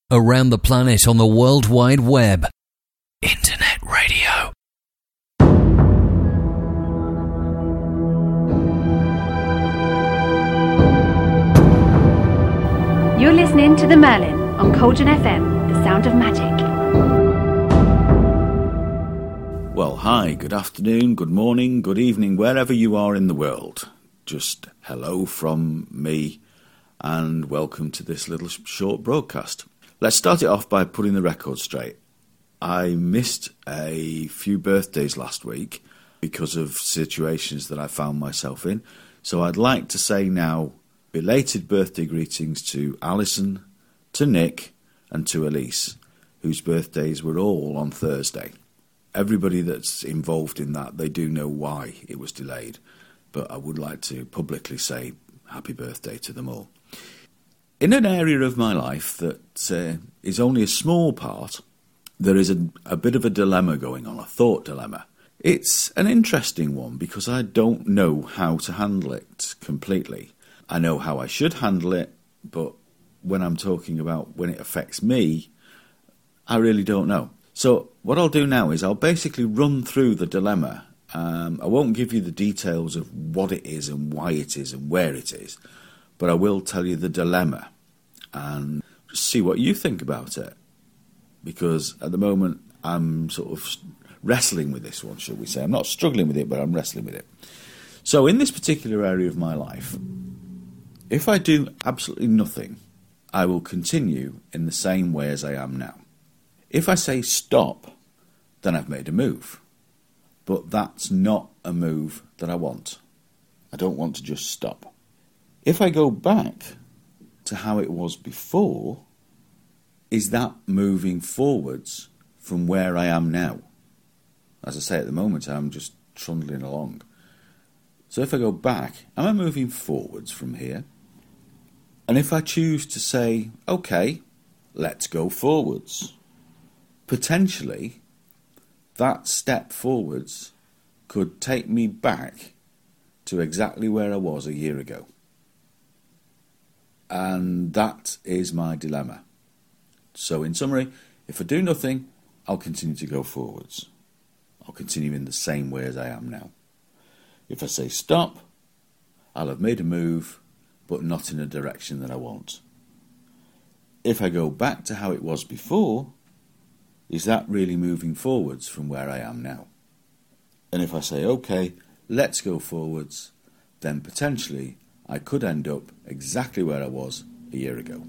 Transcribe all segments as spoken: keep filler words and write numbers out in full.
Around the planet on the World Wide Web. Internet radio. You're listening to The Merlin on Cauldron F M, the sound of magic. Well, hi, good afternoon, good morning, good evening, wherever you are in the world. Just hello from me and welcome to this little short broadcast. Let's start it off by putting the record straight. I missed a few birthdays last week because of situations that I found myself in. So I'd like to say now, belated birthday greetings to Alison, to Nick and to Elise, whose birthdays were all on Thursday. Everybody that's involved in that, they do know why it was delayed. But I would like to publicly say happy birthday to them all. In an area of my life that uh, is only a small part, there is a, a bit of a dilemma going on, a thought dilemma. It's an interesting one because I don't know how to handle it completely. I know how I should handle it, but when I'm talking about when it affects me, I really don't know. So what I'll do now is I'll basically run through the dilemma. Um, I won't give you the details of what it is and why it is and where it is, but I will tell you the dilemma and see what you think about it. Because at the moment, I'm sort of wrestling with this one, shall we say. I'm not struggling with it, but I'm wrestling with it. So in this particular area of my life, if I do absolutely nothing, I will continue in the same way as I am now. If I say stop, then I've made a move. But that's not a move that I want. I don't want to just stop. If I go back to how it was before, is that moving forwards from where I am now? As I say, at the moment, I'm just trundling along. So if I go back, am I moving forwards from here? And if I choose to say, okay, let's go forwards, potentially that step forwards could take me back to exactly where I was a year ago. And that is my dilemma. So in summary, if I do nothing, I'll continue to go forwards. I'll continue in the same way as I am now. If I say stop, I'll have made a move, but not in a direction that I want. If I go back to how it was before, is that really moving forwards from where I am now? And if I say, okay, let's go forwards, then potentially I could end up exactly where I was a year ago.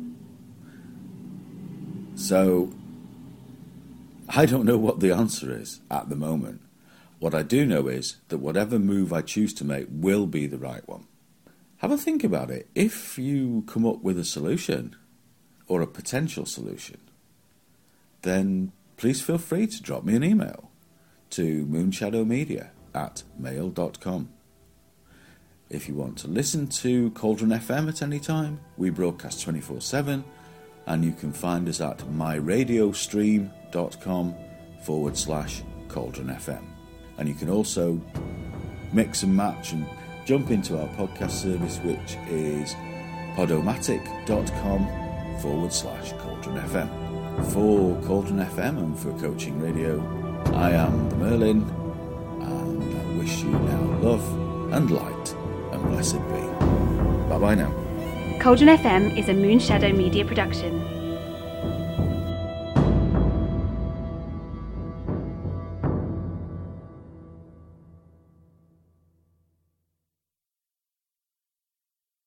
So, I don't know what the answer is at the moment. What I do know is that whatever move I choose to make will be the right one. Have a think about it. If you come up with a solution, or a potential solution, then please feel free to drop me an email to moonshadowmedia at mail dot com. If you want to listen to Cauldron F M at any time, we broadcast twenty-four seven, and you can find us at myradiostream.com forward slash Cauldron FM. And you can also mix and match and jump into our podcast service, which is podomatic.com forward slash Cauldron F M. For Cauldron F M and for Coaching Radio, I am the Merlin, and I wish you now love and light and blessed be. Bye bye now. Cauldron F M is a Moonshadow Media production.